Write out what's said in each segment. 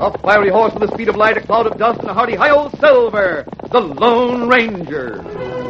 A fiery horse with the speed of light, a cloud of dust, and a hearty hi-yo Silver, the Lone Ranger.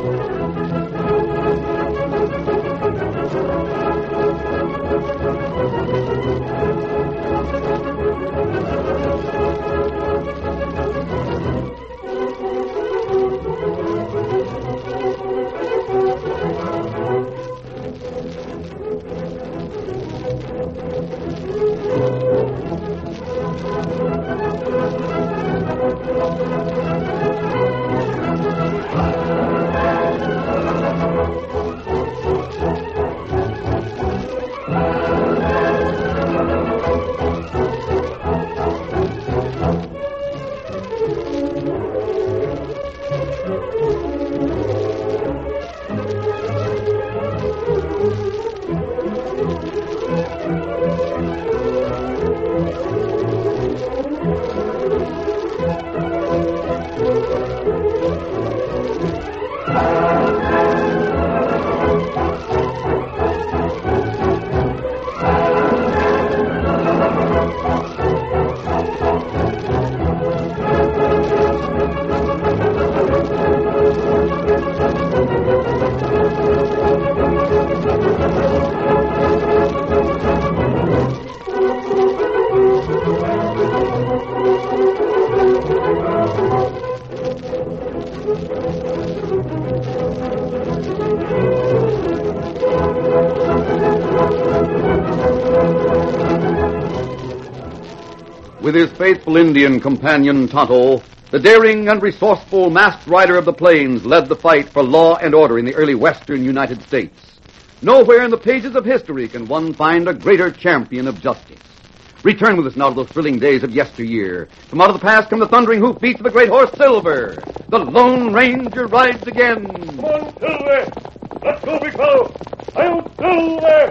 With his faithful Indian companion Tonto, the daring and resourceful masked rider of the plains led the fight for law and order in the early western United States. Nowhere in the pages of history can one find a greater champion of justice. Return with us now to those thrilling days of yesteryear. From out of the past come the thundering hoofbeats of the great horse Silver. The Lone Ranger rides again. Come on, Silver! Let's go, big fellow! I'll Silver!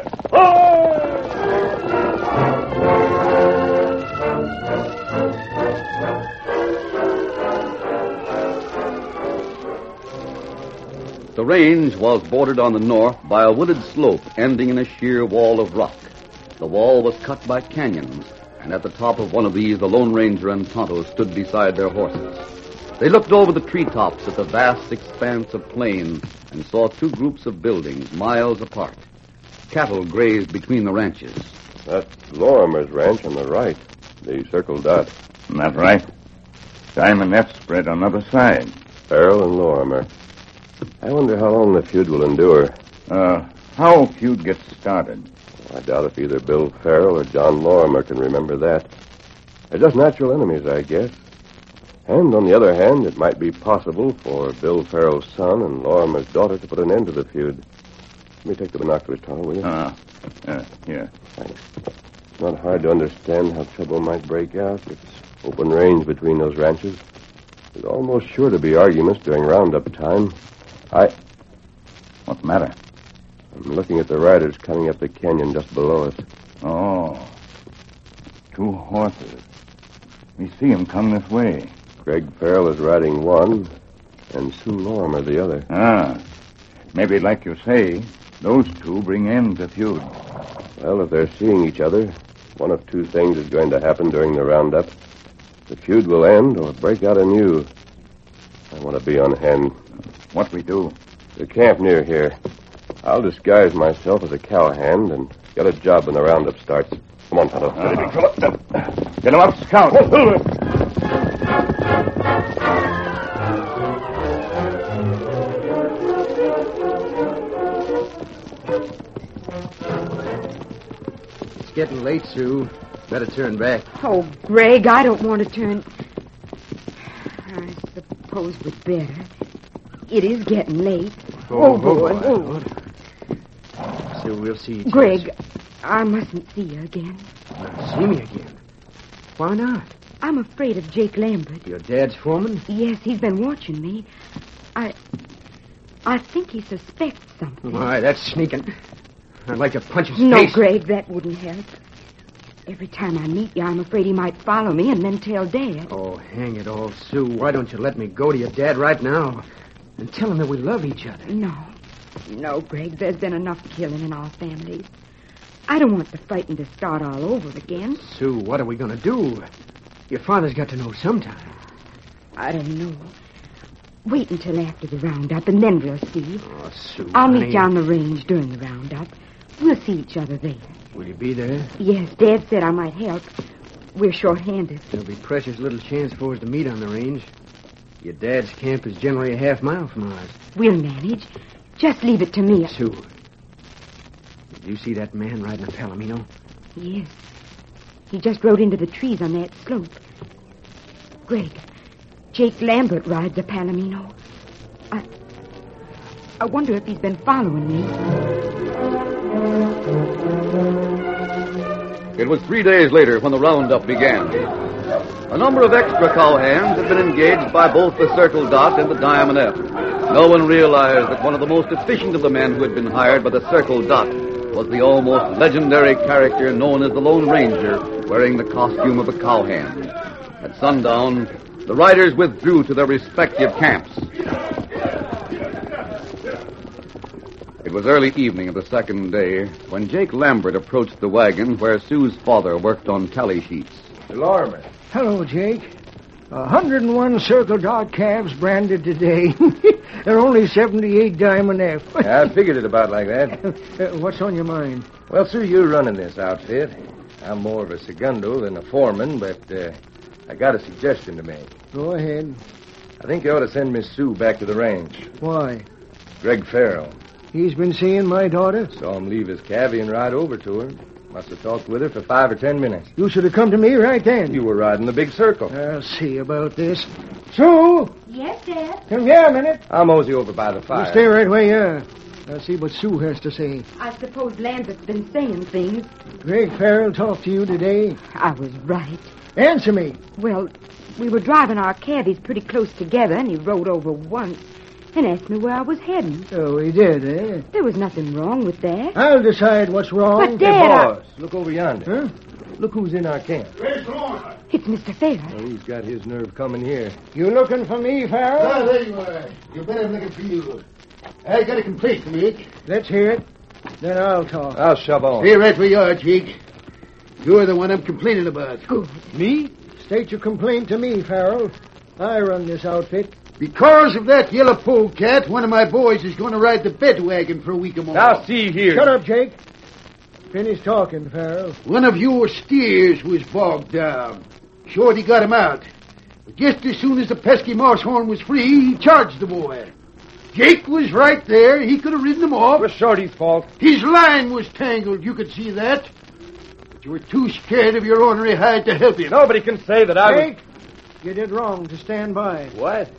The range was bordered on the north by a wooded slope ending in a sheer wall of rock. The wall was cut by canyons, and at the top of one of these, the Lone Ranger and Tonto stood beside their horses. They looked over the treetops at the vast expanse of plain and saw two groups of buildings miles apart. Cattle grazed between the ranches. That's Lorimer's ranch on the right. The circled dot. That's right. Simonette spread on the other side. Farrell and Lorimer. I wonder how long the feud will endure. How a feud gets started? I doubt if either Bill Farrell or John Lorimer can remember that. They're just natural enemies, I guess. And on the other hand, it might be possible for Bill Farrell's son and Lorimer's daughter to put an end to the feud. Let me take the binoculars, Tom, will you? Here. Thanks. It's not hard to understand how trouble might break out. It's open range between those ranches. There's almost sure to be arguments during roundup time. What's the matter? I'm looking at the riders coming up the canyon just below us. Oh. Two horses. We see them come this way. Greg Farrell is riding one, and Sue Lorimer the other. Maybe, like you say, those two bring end to feud. Well, if they're seeing each other, one of two things is going to happen during the roundup. The feud will end or break out anew. I want to be on hand. What we do? There's a camp near here. I'll disguise myself as a cowhand and get a job when the roundup starts. Come on, Tonto. Steady, big fella. Get him up, Scout. Oh, Silver! It's getting late, Sue. Better turn back. Oh, Greg, I don't want to turn. I suppose we'd better. It is getting late. Oh, boy. Oh. Sue, we'll see each other. Greg, I mustn't see you again. See me again? Why not? I'm afraid of Jake Lambert. Your dad's foreman? Yes, he's been watching me. I think he suspects something. Why, that's sneaking. I'd like to punch his No, face. Greg, that wouldn't help. Every time I meet you, I'm afraid he might follow me and then tell Dad. Oh, hang it all, Sue. Why don't you let me go to your dad right now and tell him that we love each other? No, Greg, there's been enough killing in our families. I don't want the fighting to start all over again. Sue, what are we going to do? Your father's got to know sometime. I don't know. Wait until after the roundup, and then we'll see. Oh, Sue, I'll honey. meet you on the range during the roundup. We'll see each other there. Will you be there? Yes, Dad said I might help. We're short-handed. There'll be precious little chance for us to meet on the range. Your dad's camp is generally a half-mile from ours. We'll manage. Just leave it to me. Sue, did you see that man riding a Palomino? Yes. He just rode into the trees on that slope. Greg, Jake Lambert rides a Palomino. I wonder if he's been following me. It was 3 days later when the roundup began. A number of extra cowhands had been engaged by both the Circle Dot and the Diamond F. No one realized that one of the most efficient of the men who had been hired by the Circle Dot was the almost legendary character known as the Lone Ranger, wearing the costume of a cowhand. At sundown, the riders withdrew to their respective camps. It was early evening of the second day when Jake Lambert approached the wagon where Sue's father worked on tally sheets. Lorman. Hello, Jake. 101 Circle Dot calves branded today. There are only 78 Diamond F. I figured it about like that. What's on your mind? Well, Sue, you're running this outfit. I'm more of a segundo than a foreman, but I got a suggestion to make. Go ahead. I think you ought to send Miss Sue back to the range. Why? Greg Farrell. He's been seeing my daughter? Saw him leave his cavvy and ride over to her. Must have talked with her for 5 or 10 minutes. You should have come to me right then. You were riding the big circle. I'll see about this. Sue! Yes, Dad? Come here a minute. I'll mosey over by the fire. You stay right where you are. I'll see what Sue has to say. I suppose Lambert's been saying things. Greg Farrell talked to you today? I was right. Answer me. Well, we were driving our caddies pretty close together, and he rode over once and asked me where I was heading. Oh, he did, eh? There was nothing wrong with that. I'll decide what's wrong. But, Hey, Dad, boss, look over yonder. Huh? Look who's in our camp. it's Mr. Farrell. Oh, who's got his nerve coming here? You looking for me, Farrell? There you are. You better I'm looking for you. I got a complaint to make. Let's hear it. Then I'll talk. I'll shove on. Stay right where you are, Jake. You're the one I'm complaining about. Good. Me? State your complaint to me, Farrell. I run this outfit. Because of that yellow polecat, one of my boys is going to ride the bed wagon for a week or more. Now, see here. Shut up, Jake. Finish talking, Farrell. One of your steers was bogged down. Shorty got him out. But just as soon as the pesky mousehorn was free, he charged the boy. Jake was right there. He could have ridden him off. It was Shorty's fault. His line was tangled. You could see that. But you were too scared of your ornery hide to help him. Nobody can say that I was... Jake, you did wrong to stand by. What?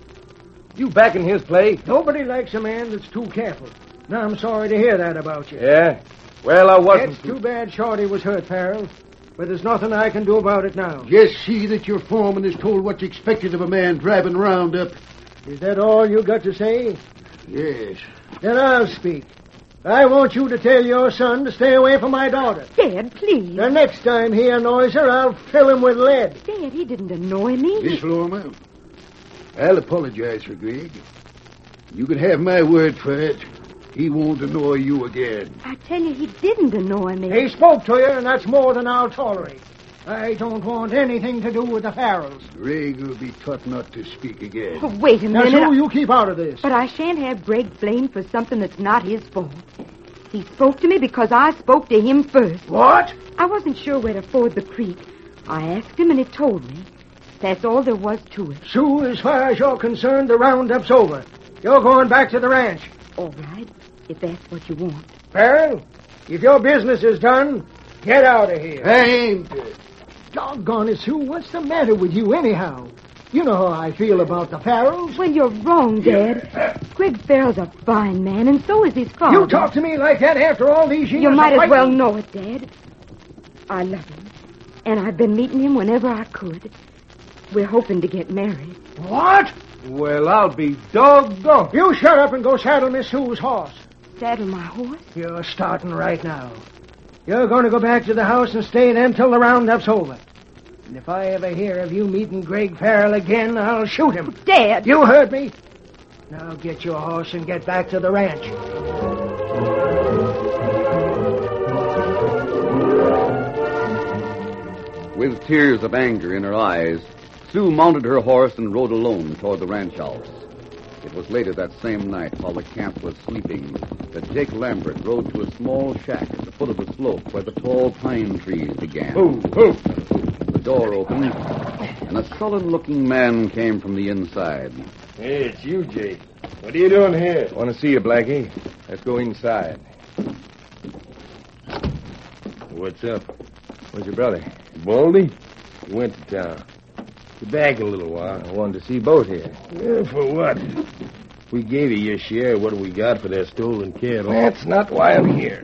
You back in his play? Nobody likes a man that's too careful. Now, I'm sorry to hear that about you. Yeah. Well, I wasn't... It's too bad Shorty was hurt, Farrell. But there's nothing I can do about it now. Just see that your foreman is told what's expected of a man driving roundup. Is that all you got to say? Yes. Then I'll speak. I want you to tell your son to stay away from my daughter. Dad, please. The next time he annoys her, I'll fill him with lead. Dad, he didn't annoy me. Miss Lorma, I'll apologize for Greg. You can have my word for it. He won't annoy you again. I tell you, he didn't annoy me. He spoke to you, and that's more than I'll tolerate. I don't want anything to do with the Farrells. Greg will be taught not to speak again. Oh, wait a Now, minute. Sue, you keep out of this. But I shan't have Greg blamed for something that's not his fault. He spoke to me because I spoke to him first. What? I wasn't sure where to ford the creek. I asked him, and he told me. That's all there was to it. Sue, as far as you're concerned, the roundup's over. You're going back to the ranch. All right, if that's what you want. Farrell, if your business is done, get out of here. I ain't. Doggone it, Sue. What's the matter with you anyhow? You know how I feel about the Farrells. Well, you're wrong, Dad. Greg Farrell's a fine man, and so is his father. You talk to me like that after all these years? You might of as well fighting? know it, Dad. I love him, and I've been meeting him whenever I could. We're hoping to get married. What? Well, I'll be doggone. You shut up and go saddle Miss Sue's horse. Saddle my horse? You're starting right now. You're going to go back to the house and stay there until the roundup's over. And if I ever hear of you meeting Greg Farrell again, I'll shoot him. Dad! You heard me. Now get your horse and get back to the ranch. With tears of anger in her eyes, Sue mounted her horse and rode alone toward the ranch house. It was later that same night, while the camp was sleeping, that Jake Lambert rode to a small shack at the foot of the slope where the tall pine trees began. The door opened, and a sullen-looking man came from the inside. Hey, it's you, Jake. What are you doing here? Want to see you, Blackie. Let's go inside. What's up? Where's your brother? Baldy? He went to town. Be back in a little while. I wanted to see Boat here. Yeah, for what? We gave you your share. What do we got for their stolen cattle? That's not why I'm here.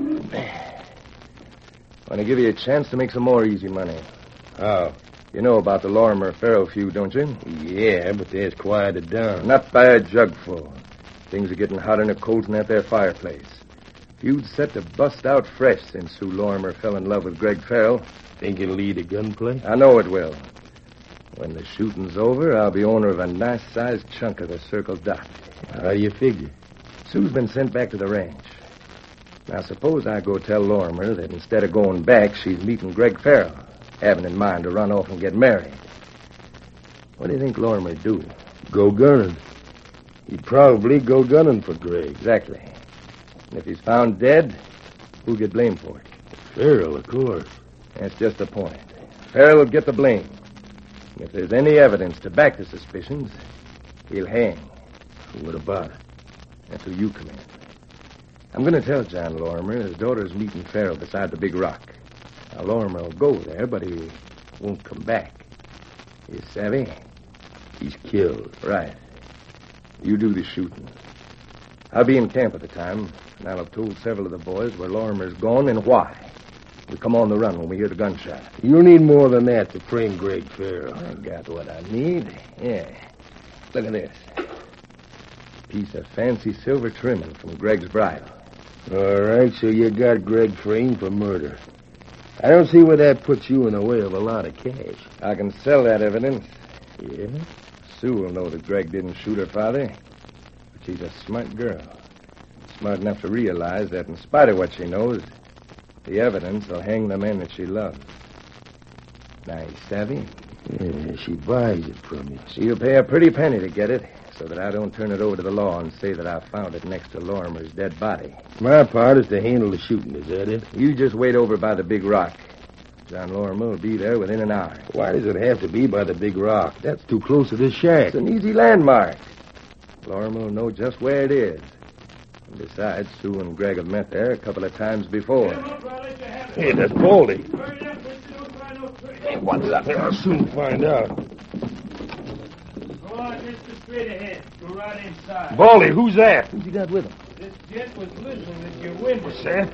Want to give you a chance to make some more easy money. How? You know about the Lorimer-Farrell feud, don't you? Yeah, but there's quieted down. Not by a jugful. Things are getting hotter than a coals in that there fireplace. Feud's set to bust out fresh since Sue Lorimer fell in love with Greg Farrell. Think it'll lead to gunplay? I know it will. When the shooting's over, I'll be owner of a nice-sized chunk of the Circle Dot. How do you figure? Sue's been sent back to the ranch. Now, suppose I go tell Lorimer that instead of going back, she's meeting Greg Farrell, having in mind to run off and get married. What do you think Lorimer'd do? Go gunning. He'd probably go gunning for Greg. Exactly. And if he's found dead, who'll get blamed for it? Farrell, of course. That's just the point. Farrell will get the blame. And if there's any evidence to back the suspicions, he'll hang. What about it? That's who you come in. I'm going to tell John Lorimer his daughter's meeting Farrell beside the big rock. Now, Lorimer will go there, but he won't come back. You savvy? He's killed. Right. You do the shooting. I'll be in camp at the time, and I'll have told several of the boys where Lorimer's gone and why. We'll come on the run when we hear the gunshot. You'll need more than that to frame Greg Farrell. I got what I need. Yeah. Look at this. Piece of fancy silver trimming from Greg's bridle. All right, so you got Greg framed for murder. I don't see where that puts you in the way of a lot of cash. I can sell that evidence. Yeah? Sue will know that Greg didn't shoot her father. But she's a smart girl. Smart enough to realize that in spite of what she knows, the evidence will hang the men that she loves. Now, you savvy? Yeah, she buys it from you. She'll pay a pretty penny to get it, so that I don't turn it over to the law and say that I found it next to Lorimer's dead body. My part is to handle the shooting, is that it? You just wait over by the big rock. John Lorimer will be there within an hour. Why does it have to be by the big rock? That's too close to this shack. It's an easy landmark. Lorimer will know just where it is. And besides, Sue and Greg have met there a couple of times before. Hey, that's Baldy. Hey, what's up? I'll soon find out. Go on just straight ahead. Go right inside. Baldy, who's that? Who's he got with him? This gent was listening at your window. What's that?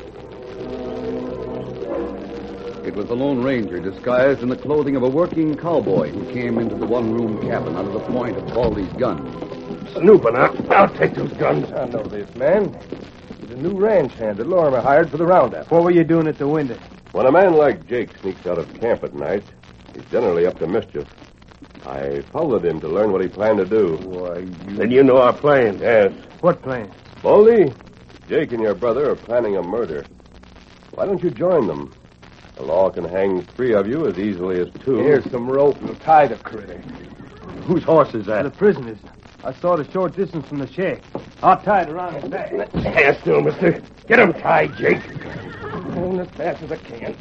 It was the Lone Ranger disguised in the clothing of a working cowboy who came into the one-room cabin out of the point of Baldy's gun. Snooping, I'll take those guns. I know this man. He's a new ranch hand that Lorimer hired for the roundup. What were you doing at the window? When a man like Jake sneaks out of camp at night, he's generally up to mischief. I followed him to learn what he planned to do. Why, Then you know our plan. Yes. What plan? Baldy, Jake and your brother are planning a murder. Why don't you join them? The law can hang 3 of you as easily as 2. Here's some rope and tie the critter. Whose horse is that? The prisoner's. I saw it a short distance from the shack. I'll tie it around his back. Stand still, mister. Get him tied, Jake. Going as fast as I can.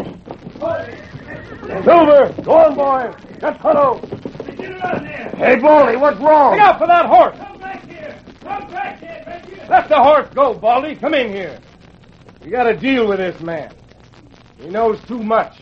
Silver! Go on, boy! Let's huddle! Get it on there! Hey, Baldy, what's wrong? Look out for that horse! Come back here! Come back here! Back here! Let the horse go, Baldy. Come in here. We got to deal with this man. He knows too much.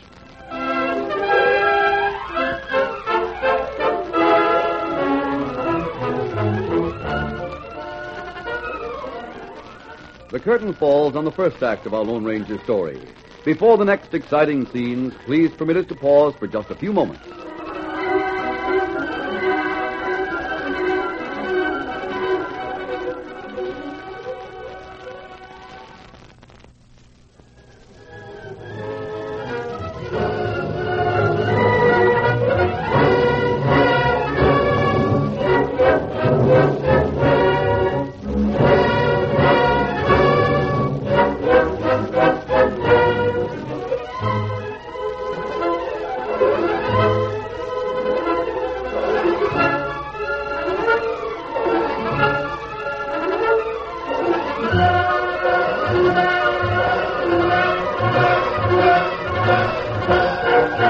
The curtain falls on the first act of our Lone Ranger story. Before the next exciting scenes, please permit us to pause for just a few moments.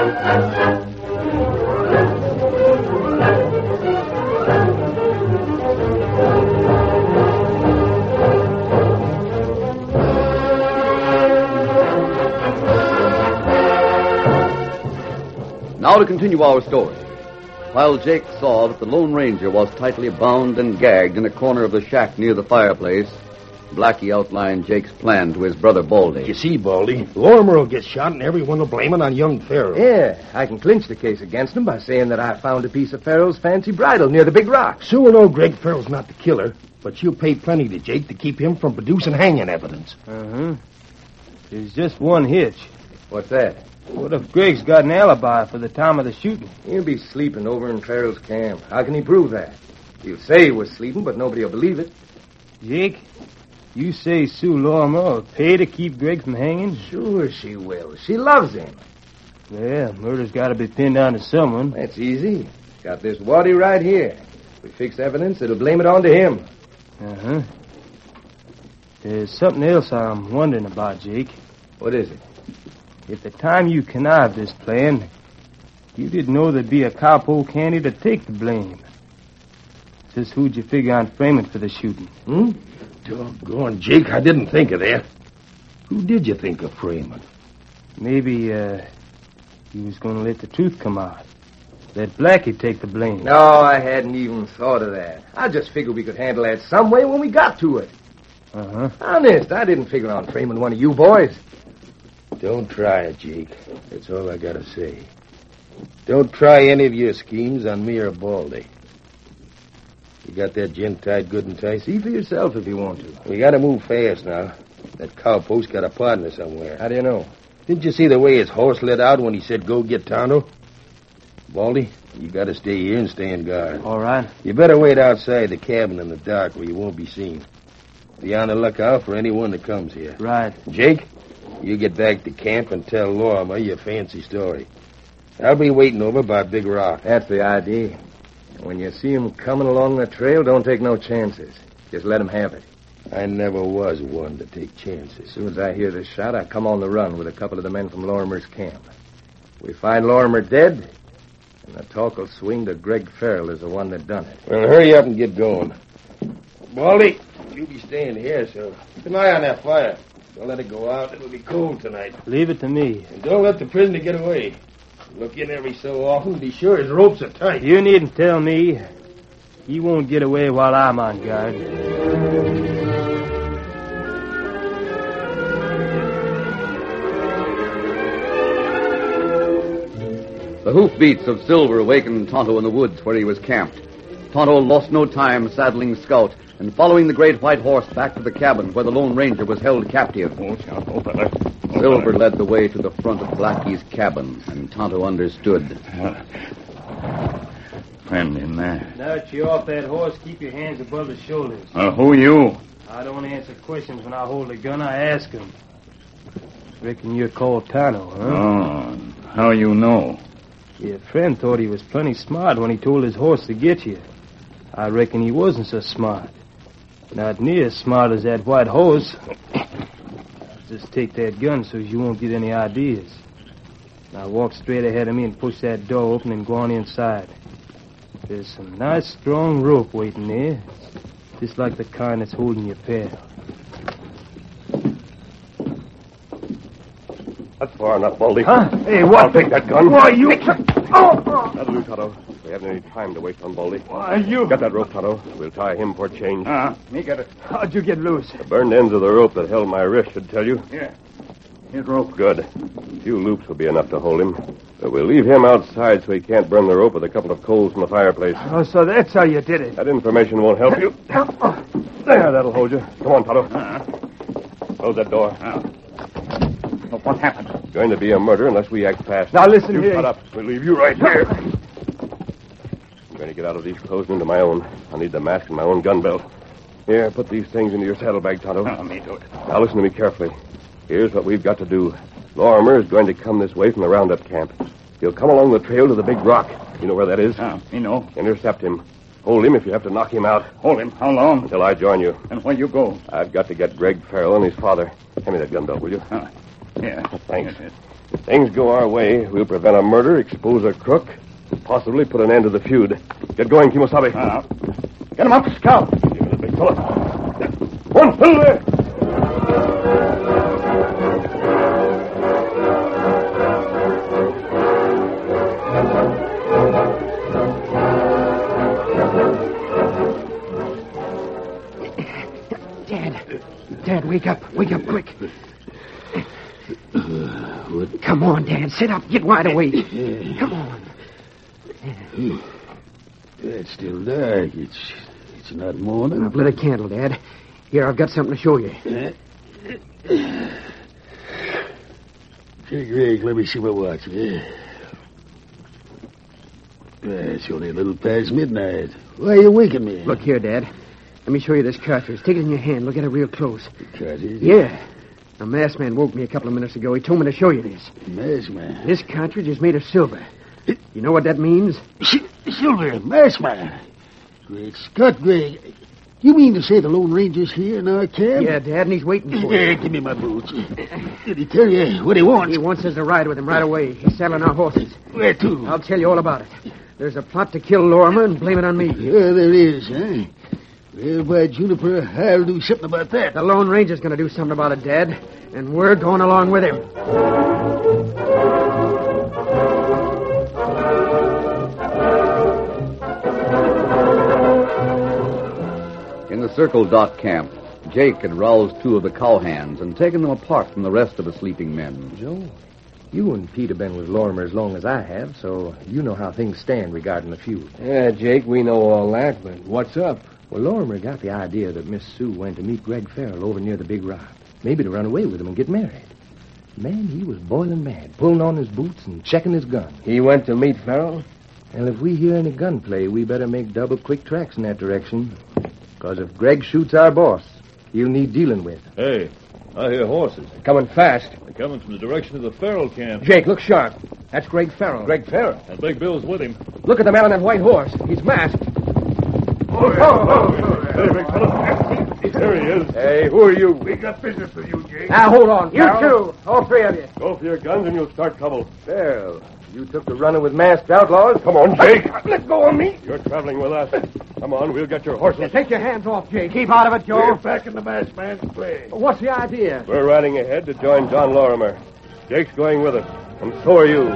Now to continue our story. While Jake saw that the Lone Ranger was tightly bound and gagged in a corner of the shack near the fireplace, Blackie outlined Jake's plan to his brother Baldy. You see, Baldy, Lorimer will get shot and everyone will blame it on young Farrell. Yeah, I can clinch the case against him by saying that I found a piece of Farrell's fancy bridle near the big rock. Sue will know Greg Farrell's not the killer, but she'll pay plenty to Jake to keep him from producing hanging evidence. Uh-huh. There's just one hitch. What's that? What if Greg's got an alibi for the time of the shooting? He'll be sleeping over in Farrell's camp. How can he prove that? He'll say he was sleeping, but nobody will believe it. Jake, you say Sue Lorimer will pay to keep Greg from hanging? Sure she will. She loves him. Yeah, murder's got to be pinned down to someone. That's easy. Got this waddy right here. If we fix evidence, it'll blame it on to him. Uh-huh. There's something else I'm wondering about, Jake. What is it? At the time you connived this plan, you didn't know there'd be a cowpoke handy to take the blame. Just who'd you figure on framing for the shooting? Doggone, Jake, I didn't think of that. Who did you think of framing? Maybe, you was going to let the truth come out. Let Blackie take the blame. No, I hadn't even thought of that. I just figured we could handle that some way when we got to it. Uh-huh. Honest, I didn't figure on framing one of you boys. Don't try it, Jake. That's all I gotta say. Don't try any of your schemes on me or Baldy. You got that gin tied good and tight? See for yourself if you want to. We gotta move fast now. That cowpoke's got a partner somewhere. How do you know? Didn't you see the way his horse let out when he said go get Tonto? Baldy, you gotta stay here and stay on guard. All right. You better wait outside the cabin in the dark where you won't be seen. Be on the lookout for anyone that comes here. Right. Jake, you get back to camp and tell Lorimer your fancy story. I'll be waiting over by Big Rock. That's the idea. When you see him coming along the trail, don't take no chances. Just let him have it. I never was one to take chances. As soon as I hear the shot, I come on the run with a couple of the men from Lorimer's camp. We find Lorimer dead, and the talk will swing to Greg Farrell as the one that done it. Well, hurry up and get going. Baldy, you be staying here, so keep an eye on that fire. Don't let it go out. It'll be cold tonight. Leave it to me. And don't let the prisoner get away. Look in every so often. Be sure his ropes are tight. You needn't tell me. He won't get away while I'm on guard. The hoofbeats of Silver awakened Tonto in the woods where he was camped. Tonto lost no time saddling Scout and following the great white horse back to the cabin where the Lone Ranger was held captive. Silver led the way to the front of Blackie's cabin, and Tonto understood. Friend in there. Now that you're off that horse, keep your hands above the shoulders. Who you? I don't answer questions when I hold a gun. I ask them. Reckon you're called Tonto, huh? Oh, how you know? Your friend thought he was plenty smart when he told his horse to get you. I reckon he wasn't so smart. Not near as smart as that white horse. Just take that gun so you won't get any ideas. Now walk straight ahead of me and push that door open and go on inside. There's some nice strong rope waiting there. Just like the kind that's holding your pail. That's far enough, Baldy. Huh? Hey, what? I'll take that gun. Why, you... That'll do, Tonto. We haven't any time to waste on Baldy. Why, you... Get that rope, Tonto. We'll tie him for change. Me get it. How'd you get loose? The burned ends of the rope that held my wrist should tell you. Here. Here's rope. Good. A few loops will be enough to hold him. But we'll leave him outside so he can't burn the rope with a couple of coals from the fireplace. Oh, so that's how you did it. That information won't help you. There, that'll hold you. Come on, Tonto. Close that door. What happened? It's going to be a murder unless we act fast. Now, listen you here. Shut up. We'll leave you right here. I'm going to get out of these clothes and into my own. I'll need the mask and my own gun belt. Here, put these things into your saddlebag, Tonto. Me do it. Now, listen to me carefully. Here's what we've got to do. Lorimer is going to come this way from the roundup camp. He'll come along the trail to the big rock. You know where that is? Me know. Intercept him. Hold him if you have to knock him out. Hold him. How long? Until I join you. And where you go? I've got to get Greg Farrell and his father. Hand me that gun belt, will you? Yeah. Thanks. Things go our way, we'll prevent a murder, expose a crook, and possibly put an end to the feud. Get going, Kimosabe. Get him up, Scout. Give me the big fella. One, two, there. Dad, wake up. Wake up quick. Come on, Dad. Sit up. Get wide awake. Come on. It's still dark. It's not morning. I've lit a candle, Dad. Here, I've got something to show you. Hey, Greg, let me see my watch. It's only a little past midnight. Why are you waking me? Look here, Dad. Let me show you this cartridge. Take it in your hand. Look at it real close. Cartridge? Yeah. A masked man woke me a couple of minutes ago. He told me to show you this. Masked man? This cartridge is made of silver. You know what that means? Silver, masked man. Great Scott, Greg. You mean to say the Lone Ranger's here in our camp? Yeah, Dad, and he's waiting for you. Give me my boots. Did he tell you what he wants? He wants us to ride with him right away. He's saddling our horses. Where to? I'll tell you all about it. There's a plot to kill Lorimer and blame it on me. Yeah, there is, huh? Well, by Juniper, I'll do something about that. The Lone Ranger's going to do something about it, Dad, and we're going along with him. In the Circle Dock camp, Jake had roused two of the cowhands and taken them apart from the rest of the sleeping men. Joe, you and Pete have been with Lorimer as long as I have, so you know how things stand regarding the feud. Yeah, Jake, we know all that, but what's up? Well, Lorimer got the idea that Miss Sue went to meet Greg Farrell over near the Big Rock. Maybe to run away with him and get married. Man, he was boiling mad, pulling on his boots and checking his gun. He went to meet Farrell? And if we hear any gunplay, we better make double quick tracks in that direction. Because if Greg shoots our boss, he'll need dealing with. Hey, I hear horses. Coming fast. They're coming from the direction of the Farrell camp. Jake, look sharp. That's Greg Farrell. Greg Farrell? And Big Bill's with him. Look at the man on that white horse. He's masked. Hey, big fella. There he is. Hey, who are you? We got business with you, Jake. Now, hold on. You too. All three of you. Go for your guns and you'll start trouble. Well, you took to running with masked outlaws? Come on, Jake. Let go of me. You're traveling with us. Come on, we'll get your horses. Take your hands off, Jake. Keep out of it, Joe. We're back in the masked man's play. What's the idea? We're riding ahead to join John Lorimer. Jake's going with us, and so are you.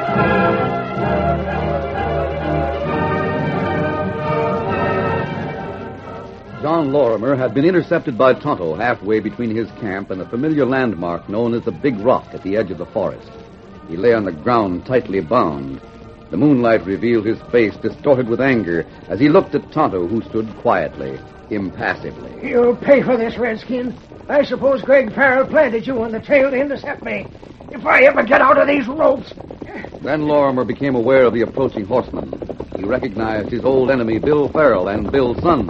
John Lorimer had been intercepted by Tonto halfway between his camp and the familiar landmark known as the Big Rock at the edge of the forest. He lay on the ground tightly bound. The moonlight revealed his face distorted with anger as he looked at Tonto, who stood quietly, impassively. You'll pay for this, Redskin. I suppose Greg Farrell planted you on the trail to intercept me. If I ever get out of these ropes... Then Lorimer became aware of the approaching horsemen. He recognized his old enemy, Bill Farrell, and Bill's son.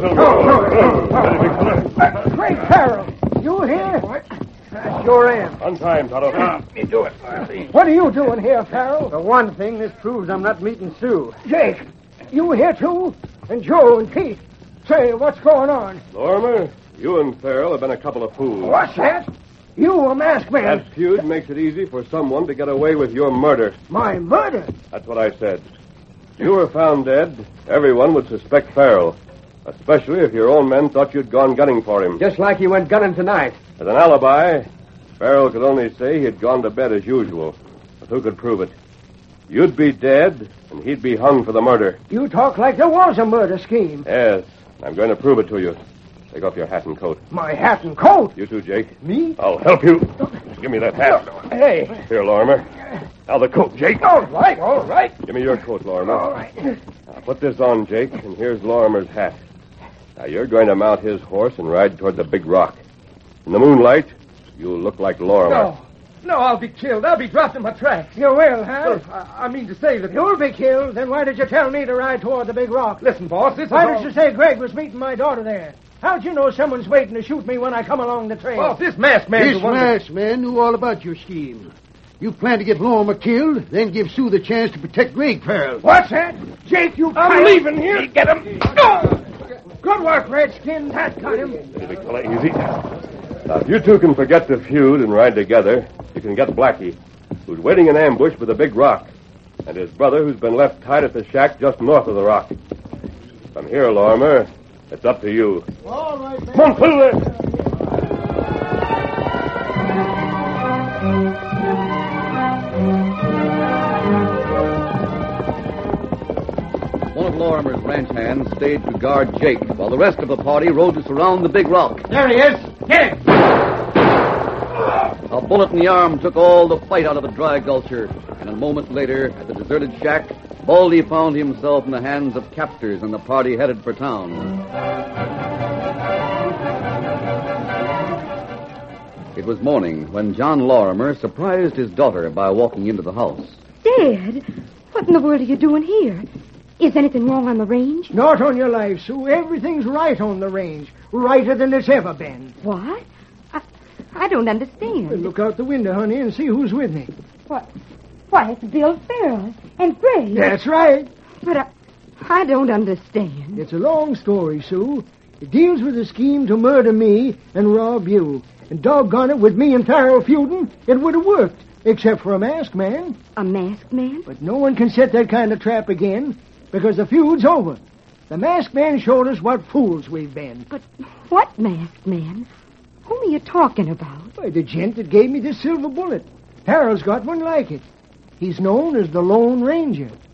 Greg Farrell, you here? What? I sure am. On time, Tonto. You do it. What are you doing here, Farrell? For one thing, this proves I'm not meeting Sue. Jake, you here too? And Joe and Pete. Say, what's going on? Lorimer, you and Farrell have been a couple of fools. What's that? You a masked man. That feud makes it easy for someone to get away with your murder. My murder? That's what I said. If you were found dead, everyone would suspect Farrell. Especially if your own men thought you'd gone gunning for him. Just like you went gunning tonight. As an alibi, Farrell could only say he'd gone to bed as usual. But who could prove it? You'd be dead, and he'd be hung for the murder. You talk like there was a murder scheme. Yes, I'm going to prove it to you. Take off your hat and coat. My hat and coat? You too, Jake. Me? I'll help you. Just give me that hat. Hey. Here, Lorimer. Now the coat, Jake. All right. Give me your coat, Lorimer. All right. Now put this on, Jake, and here's Lorimer's hat. Now you're going to mount his horse and ride toward the Big Rock. In the moonlight, you'll look like Lorimer. No, I'll be killed. I'll be dropped in my tracks. You will, huh? I mean to say that... You'll be killed. Then why did you tell me to ride toward the Big Rock? Listen, boss, this Why is did you say Greg was meeting my daughter there? How'd you know someone's waiting to shoot me when I come along the trail? Boss, this masked man... This masked man knew all about your scheme. You plan to get Lorimer killed, then give Sue the chance to protect Greg Farrell. What's that? Jake, you... I'm leaving here. Get him. No! Good work, Redskin. That got him. Big fella, easy. Now, if you two can forget the feud and ride together, you can get Blackie. who's waiting in ambush with a big rock, and his brother, who's been left tied at the shack just north of the rock. From here, Lorimer, it's up to you. All right, man. Come on, Silver! One of Lorimer's ranch hands stayed to guard Jake, while the rest of the party rode to surround the big rock. There he is. Get him. A bullet in the arm took all the fight out of the dry gulcher, and a moment later, at the deserted shack, Baldy found himself in the hands of captors and the party headed for town. It was morning when John Lorimer surprised his daughter by walking into the house. Dad, what in the world are you doing here? Is anything wrong on the range? Not on your life, Sue. Everything's right on the range. Righter than it's ever been. What? I don't understand. Well, look out the window, honey, and see who's with me. What? Why, it's Bill Farrell and Gray. That's right. But I don't understand. It's a long story, Sue. It deals with a scheme to murder me and rob you. And doggone it, with me and Farrell feuding, it would have worked, except for a masked man. A masked man? But no one can set that kind of trap again, because the feud's over. The masked man showed us what fools we've been. But what masked man? Whom are you talking about? Why, the gent that gave me this silver bullet. Farrell's got one like it. He's known as the Lone Ranger.